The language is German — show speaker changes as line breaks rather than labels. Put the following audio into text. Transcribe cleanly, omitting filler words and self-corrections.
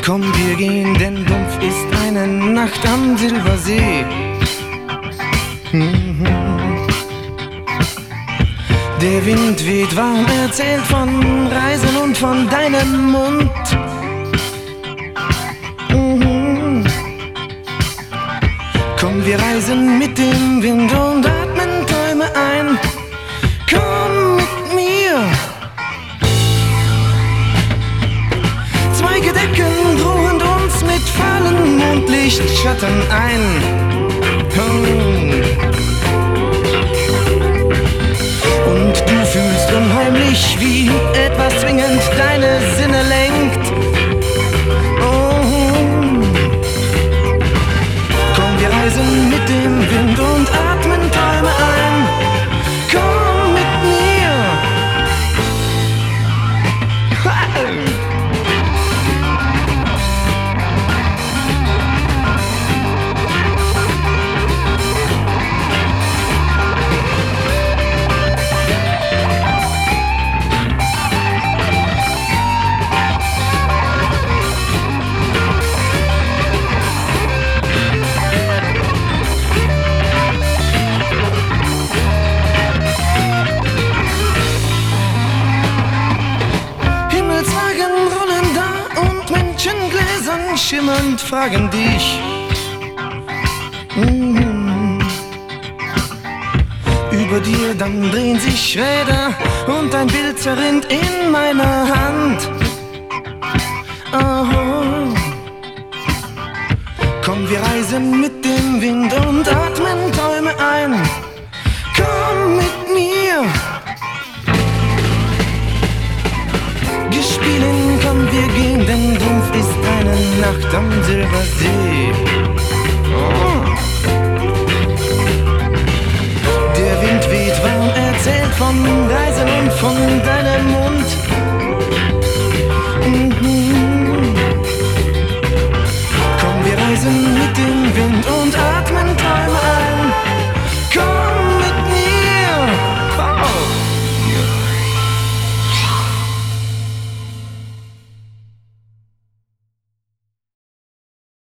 Komm, wir gehen, denn dumpf ist eine Nacht am Silbersee. Der Wind weht warm, erzählt von Reisen und von deinem Mund. Komm, wir reisen mit dem Wind und atmen Träume ein. Komm mit mir. Zweige decken drohend uns mit Fallen, Mondlichtschatten ein. Und du fühlst unheimlich, wie etwas zwingend deine Sinne lenkt. Komm, wir reisen mit dem Wind und atmen Träume ein. Komm mit mir. Schimmernd fragen dich. Über dir dann drehen sich Räder und ein Bild zerrinnt in meiner Hand. Komm, wir reisen mit dem Wind und atmen Träume ein.